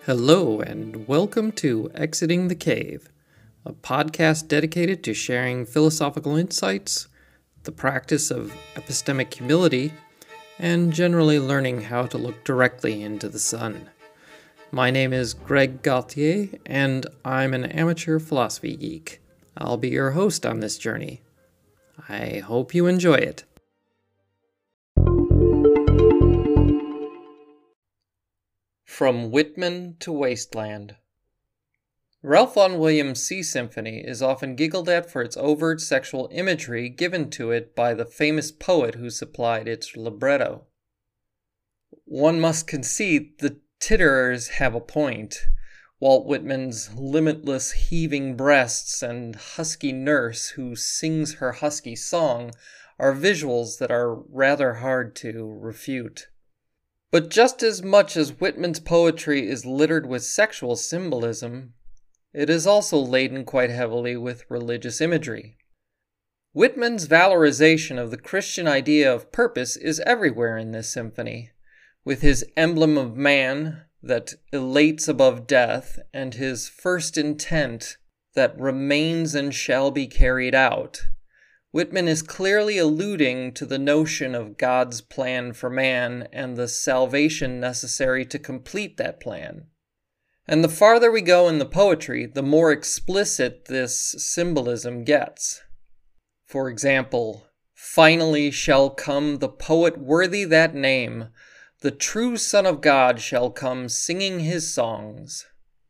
Hello, and welcome to Exiting the Cave, a podcast dedicated to sharing philosophical insights, the practice of epistemic humility, and generally learning how to look directly into the sun. My name is Greg Gauthier, and I'm an amateur philosophy geek. I'll be your host on this journey. I hope you enjoy it. From Whitman to Wasteland. Ralph Vaughan Williams' Sea Symphony is often giggled at for its overt sexual imagery given to it by the famous poet who supplied its libretto. One must concede the titterers have a point. Walt Whitman's limitless heaving breasts and husky nurse who sings her husky song are visuals that are rather hard to refute. But just as much as Whitman's poetry is littered with sexual symbolism, it is also laden quite heavily with religious imagery. Whitman's valorization of the Christian idea of purpose is everywhere in this symphony, with his emblem of man that elates above death and his first intent that remains and shall be carried out. Whitman is clearly alluding to the notion of God's plan for man and the salvation necessary to complete that plan. And the farther we go in the poetry, the more explicit this symbolism gets. For example, finally shall come the poet worthy that name, the true Son of God shall come singing his songs.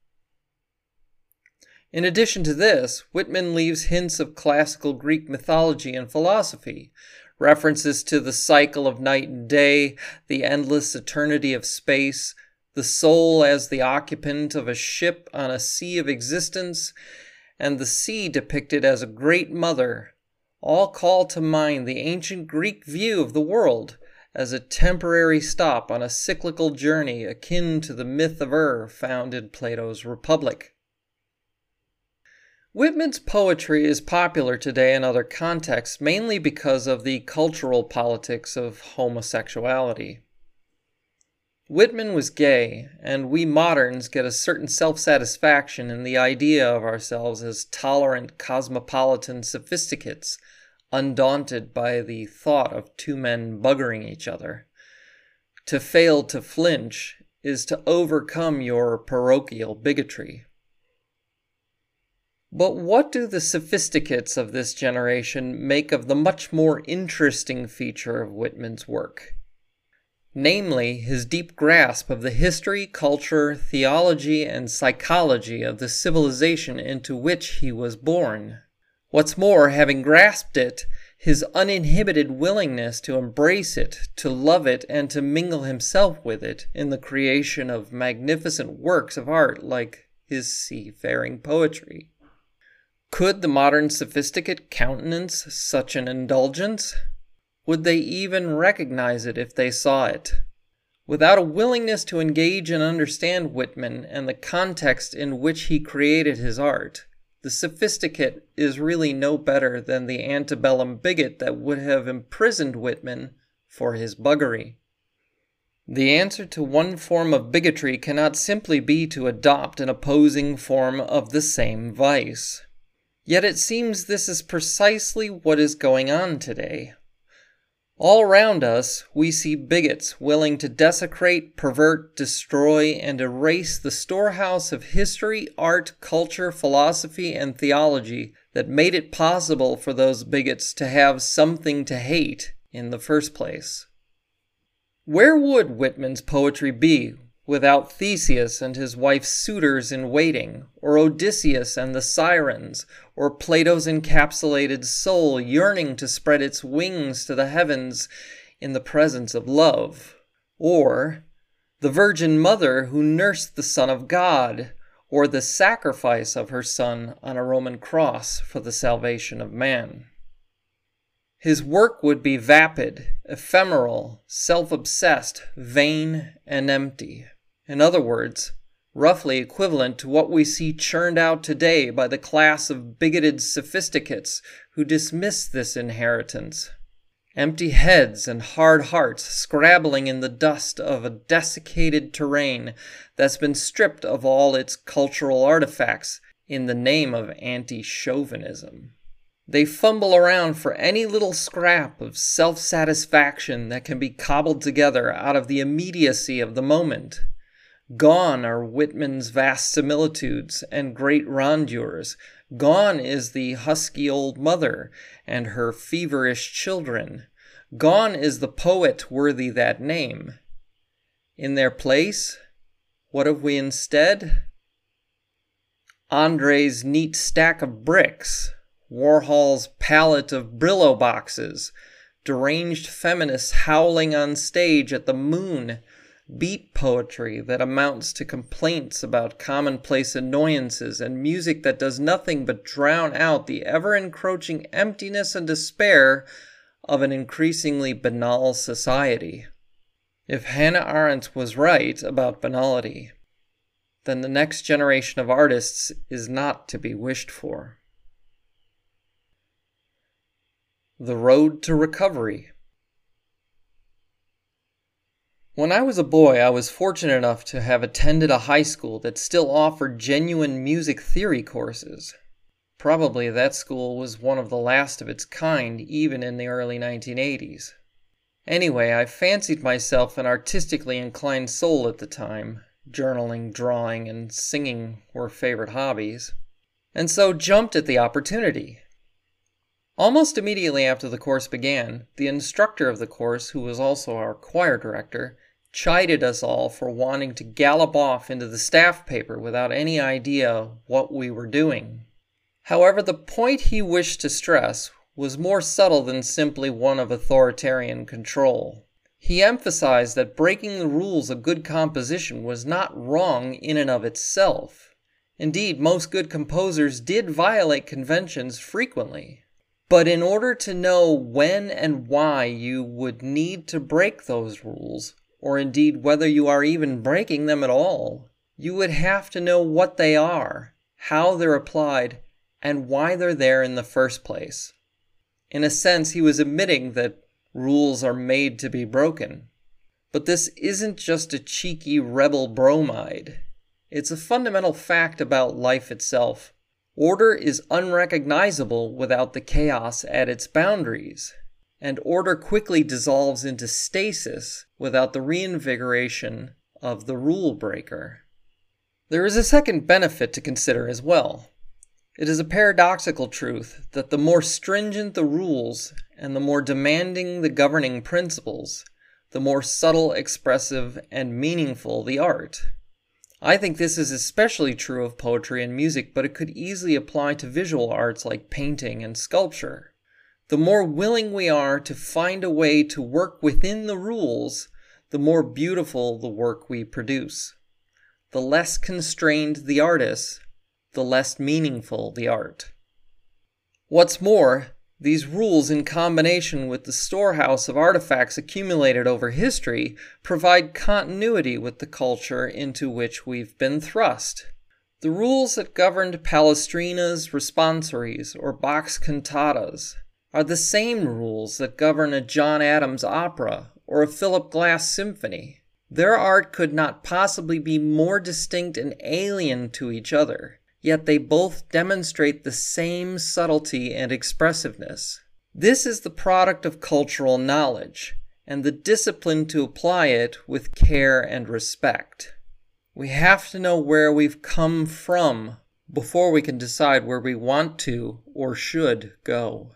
In addition to this, Whitman leaves hints of classical Greek mythology and philosophy, references to the cycle of night and day, the endless eternity of space, the soul as the occupant of a ship on a sea of existence, and the sea depicted as a great mother, all call to mind the ancient Greek view of the world as a temporary stop on a cyclical journey akin to the myth of found in Plato's Republic. Whitman's poetry is popular today in other contexts, mainly because of the cultural politics of homosexuality. Whitman was gay, and we moderns get a certain self-satisfaction in the idea of ourselves as tolerant cosmopolitan sophisticates, undaunted by the thought of two men buggering each other. To fail to flinch is to overcome your parochial bigotry. But what do the sophisticates of this generation make of the much more interesting feature of Whitman's work? Namely, his deep grasp of the history, culture, theology, and psychology of the civilization into which he was born. What's more, having grasped it, his uninhibited willingness to embrace it, to love it, and to mingle himself with it in the creation of magnificent works of art like his seafaring poetry. Could the modern sophisticate countenance such an indulgence? Would they even recognize it if they saw it? Without a willingness to engage and understand Whitman and the context in which he created his art, the sophisticate is really no better than the antebellum bigot that would have imprisoned Whitman for his buggery. The answer to one form of bigotry cannot simply be to adopt an opposing form of the same vice. Yet it seems this is precisely what is going on today. All around us, we see bigots willing to desecrate, pervert, destroy, and erase the storehouse of history, art, culture, philosophy, and theology that made it possible for those bigots to have something to hate in the first place. Where would Whitman's poetry be without Theseus and his wife's suitors in waiting, or Odysseus and the sirens, or Plato's encapsulated soul yearning to spread its wings to the heavens in the presence of love, or the Virgin Mother who nursed the Son of God, or the sacrifice of her Son on a Roman cross for the salvation of man? His work would be vapid, ephemeral, self-obsessed, vain, and empty. In other words, roughly equivalent to what we see churned out today by the class of bigoted sophisticates who dismiss this inheritance Empty heads and hard hearts scrabbling in the dust of a desiccated terrain that's been stripped of all its cultural artifacts in the name of anti-chauvinism. They fumble around for any little scrap of self-satisfaction that can be cobbled together out of the immediacy of the moment. Gone are Whitman's vast similitudes and great rondures. Gone is the husky old mother and her feverish children. Gone is the poet worthy that name. In their place, what have we instead? Andre's neat stack of bricks, Warhol's palette of Brillo boxes, deranged feminists howling on stage at the moon, beat poetry that amounts to complaints about commonplace annoyances, and music that does nothing but drown out the ever-encroaching emptiness and despair of an increasingly banal society. If Hannah Arendt was right about banality, then the next generation of artists is not to be wished for. The Road to Recovery. When I was a boy, I was fortunate enough to have attended a high school that still offered genuine music theory courses. Probably that school was one of the last of its kind, even in the early 1980s. Anyway, I fancied myself an artistically inclined soul at the time. Journaling, drawing, and singing were favorite hobbies, and so jumped at the opportunity. Almost immediately after the course began, the instructor of the course, who was also our choir director, chided us all for wanting to gallop off into the staff paper without any idea what we were doing. However, the point he wished to stress was more subtle than simply one of authoritarian control. He emphasized that breaking the rules of good composition was not wrong in and of itself. Indeed, most good composers did violate conventions frequently. But in order to know when and why you would need to break those rules, or indeed whether you are even breaking them at all, you would have to know what they are, how they're applied, and why they're there in the first place. In a sense, he was admitting that rules are made to be broken. But this isn't just a cheeky rebel bromide. It's a fundamental fact about life itself. Order is unrecognizable without the chaos at its boundaries, and order quickly dissolves into stasis without the reinvigoration of the rule breaker. There is a second benefit to consider as well. It is a paradoxical truth that the more stringent the rules and the more demanding the governing principles, the more subtle, expressive, and meaningful the art. I think this is especially true of poetry and music, but it could easily apply to visual arts like painting and sculpture. The more willing we are to find a way to work within the rules, the more beautiful the work we produce. The less constrained the artist, the less meaningful the art. What's more, these rules, in combination with the storehouse of artifacts accumulated over history, provide continuity with the culture into which we've been thrust. The rules that governed Palestrina's responsories or Bach's cantatas are the same rules that govern a John Adams opera or a Philip Glass symphony. Their art could not possibly be more distinct and alien to each other. Yet they both demonstrate the same subtlety and expressiveness. This is the product of cultural knowledge, and the discipline to apply it with care and respect. We have to know where we've come from before we can decide where we want to or should go.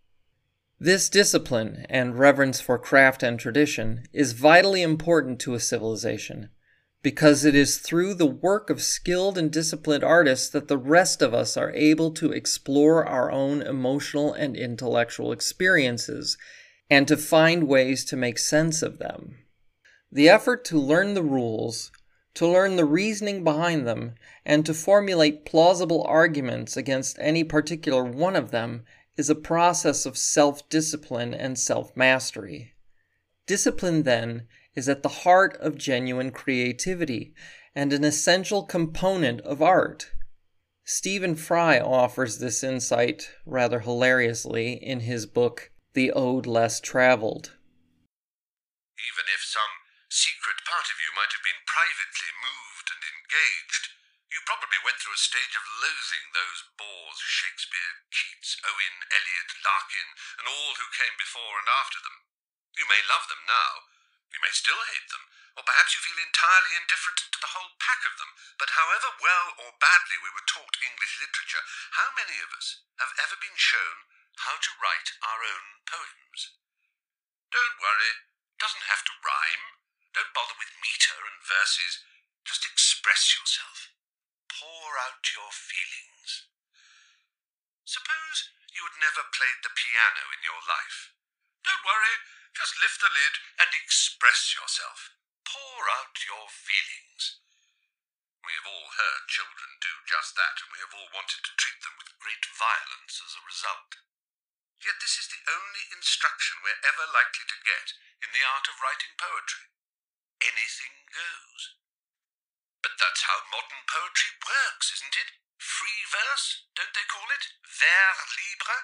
This discipline and reverence for craft and tradition is vitally important to a civilization, because it is through the work of skilled and disciplined artists that the rest of us are able to explore our own emotional and intellectual experiences and to find ways to make sense of them. The effort to learn the rules, to learn the reasoning behind them, and to formulate plausible arguments against any particular one of them is a process of self-discipline and self-mastery. Discipline, then, is at the heart of genuine creativity and an essential component of art. Stephen Fry offers this insight rather hilariously in his book, the ode less traveled. Even if some secret part of you might have been privately moved and engaged, you probably went through a stage of loathing those bores Shakespeare, Keats, Owen, Eliot, Larkin, and all who came before and after them. You may love them now, you may still hate them, or perhaps you feel entirely indifferent to the whole pack of them, but however well or badly we were taught English literature, how many of us have ever been shown how to write our own poems? Don't worry, it doesn't have to rhyme. Don't bother with meter and verses. Just express yourself. Pour out your feelings. Suppose you had never played the piano in your life. Don't worry, just lift the lid and express yourself. Pour out your feelings. We have all heard children do just that, and we have all wanted to treat them with great violence as a result. Yet this is the only instruction we're ever likely to get in the art of writing poetry. Anything goes. But that's how modern poetry works, isn't it? Free verse, don't they call it? Vers libre?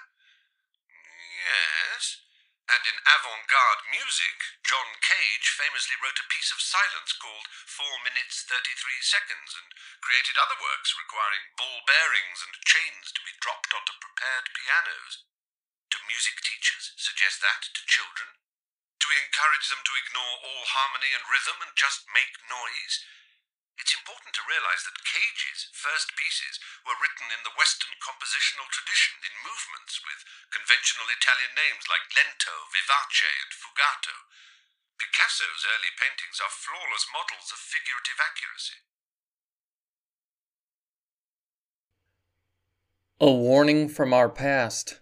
Yes. And in avant-garde music, John Cage famously wrote a piece of silence called 4 minutes 33 seconds and created other works requiring ball bearings and chains to be dropped onto prepared pianos. Do music teachers suggest that to children? Do we encourage them to ignore all harmony and rhythm and just make noise? It's important to realize that Cage's first pieces were written in the Western compositional tradition in movements with conventional Italian names like lento, vivace, and fugato. Picasso's early paintings are flawless models of figurative accuracy. A warning from our past.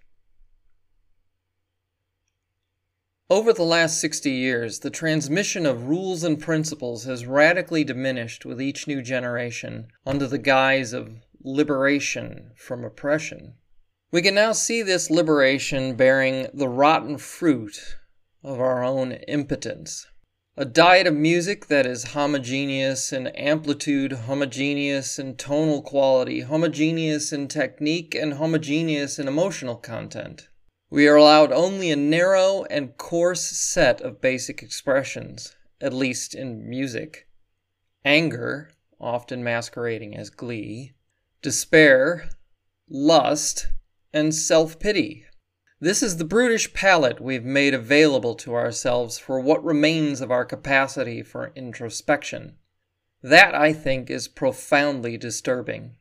Over the last 60 years, the transmission of rules and principles has radically diminished with each new generation under the guise of liberation from oppression. We can now see this liberation bearing the rotten fruit of our own impotence. A diet of music that is homogeneous in amplitude, homogeneous in tonal quality, homogeneous in technique, and homogeneous in emotional content. We are allowed only a narrow and coarse set of basic expressions, at least in music. Anger, often masquerading as glee, despair, lust, and self-pity. This is the brutish palette we've made available to ourselves for what remains of our capacity for introspection. That, I think, is profoundly disturbing.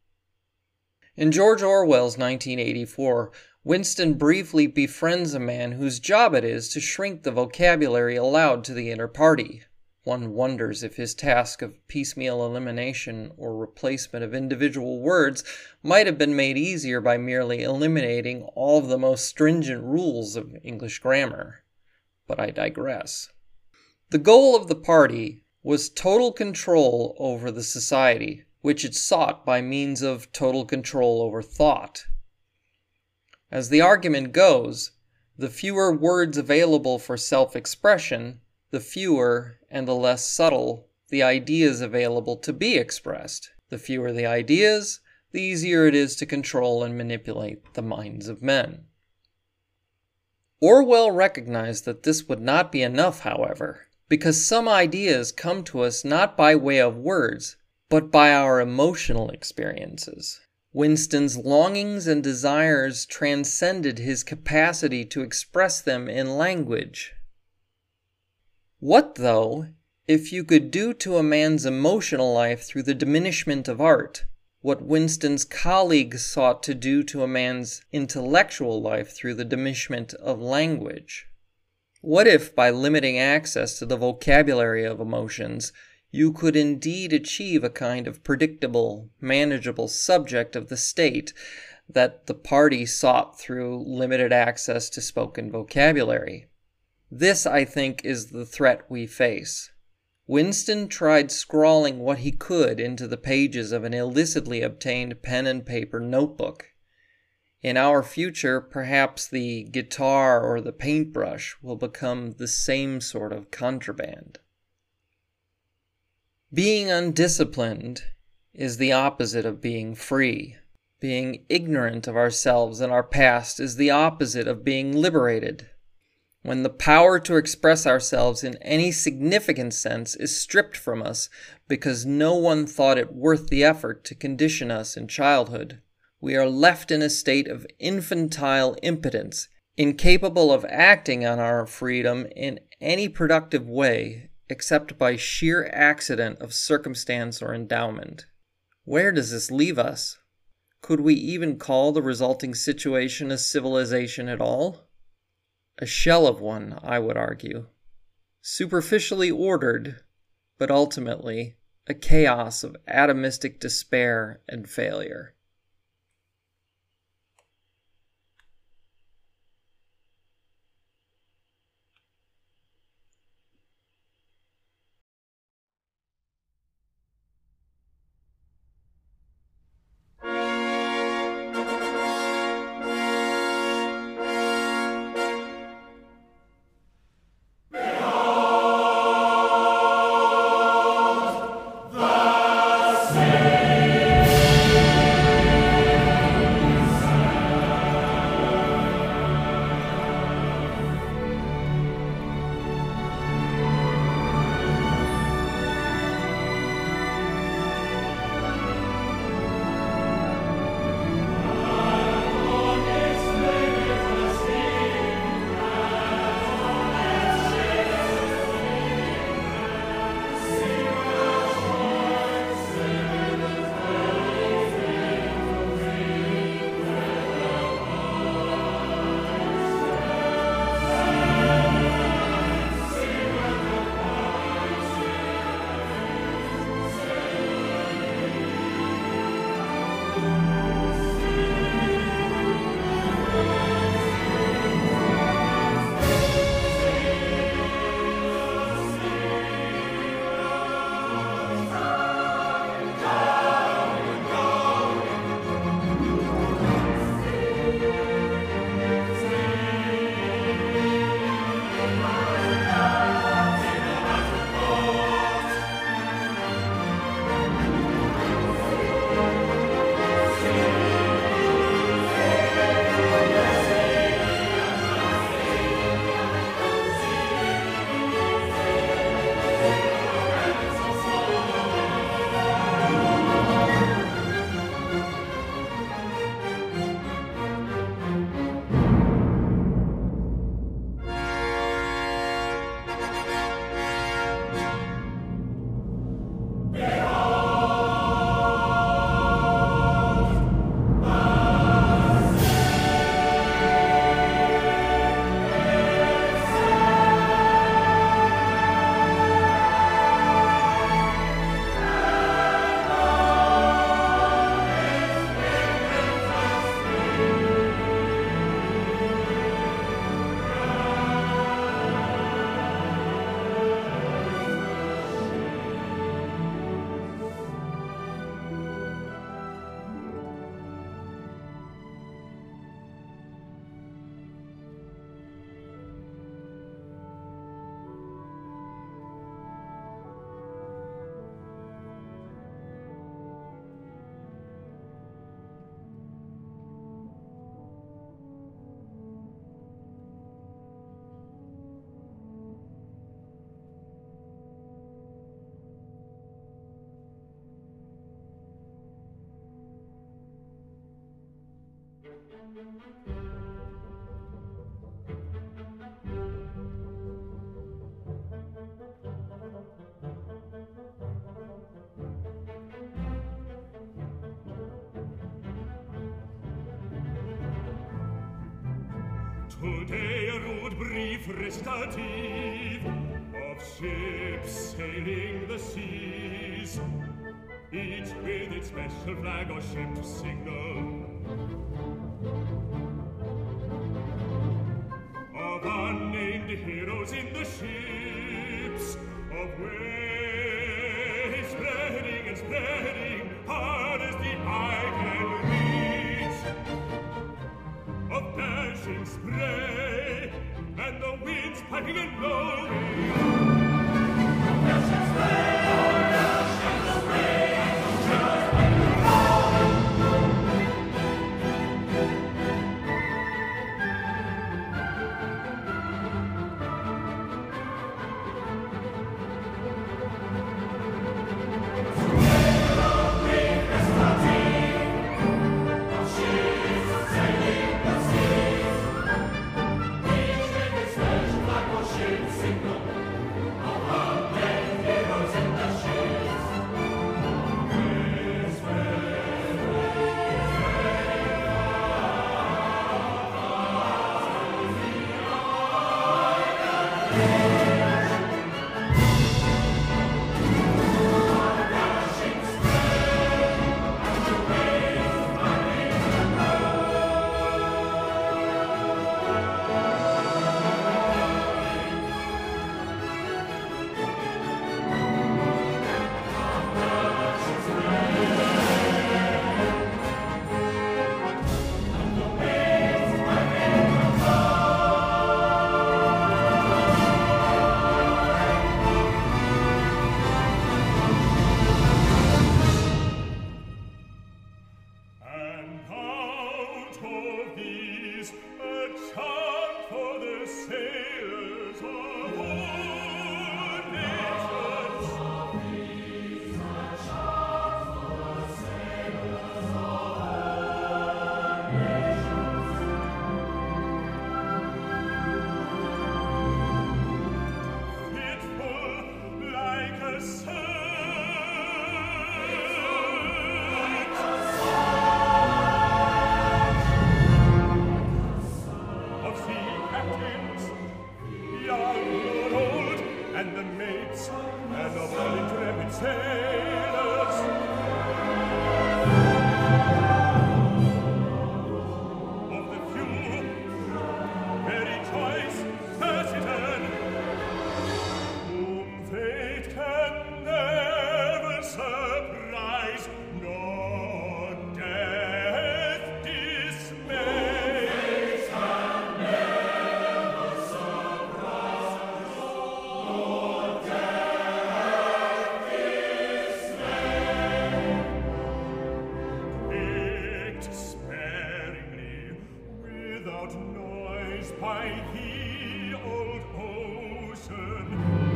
In George Orwell's 1984, Winston briefly befriends a man whose job it is to shrink the vocabulary allowed to the inner party. One wonders if his task of piecemeal elimination or replacement of individual words might have been made easier by merely eliminating all of the most stringent rules of English grammar. But I digress. The goal of the party was total control over the society, which it sought by means of total control over thought. As the argument goes, the fewer words available for self-expression, the fewer and the less subtle the ideas available to be expressed. The fewer the ideas, the easier it is to control and manipulate the minds of men. Orwell recognized that this would not be enough, however, because some ideas come to us not by way of words, but by our emotional experiences. Winston's longings and desires transcended his capacity to express them in language. What, though, if you could do to a man's emotional life through the diminishment of art, what Winston's colleagues sought to do to a man's intellectual life through the diminishment of language? What if, by limiting access to the vocabulary of emotions, you could indeed achieve a kind of predictable, manageable subject of the state that the party sought through limited access to spoken vocabulary? This, I think, is the threat we face. Winston tried scrawling what he could into the pages of an illicitly obtained pen and paper notebook. In our future, perhaps the guitar or the paintbrush will become the same sort of contraband. Being undisciplined is the opposite of being free, Being ignorant of ourselves and our past is the opposite of being liberated. When the power to express ourselves in any significant sense is stripped from us because no one thought it worth the effort to condition us in childhood, we are left in a state of infantile impotence, incapable of acting on our freedom in any productive way except by sheer accident of circumstance or endowment. Where does this leave us? Could we even call the resulting situation a civilization at all? A shell of one, I would argue. Superficially ordered, but ultimately a chaos of atomistic despair and failure. Today a rude brief recitative of ships sailing the seas, each with its special flag or ship signal, of unnamed heroes in the ships, of waves spreading and spreading hard as the eye can reach, of dashing spray and the winds piping and blowing. Dashing spray, oh, dashing spray, and the winds piping and blowing. by thee, old ocean.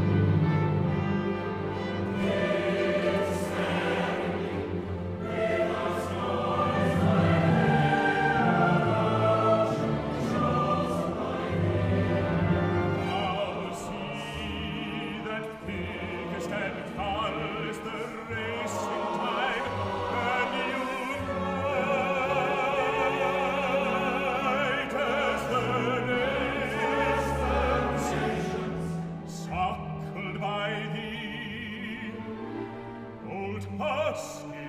Now see that biggest and tallest the racing time, and you fight as the nations, suckled by thee, old husky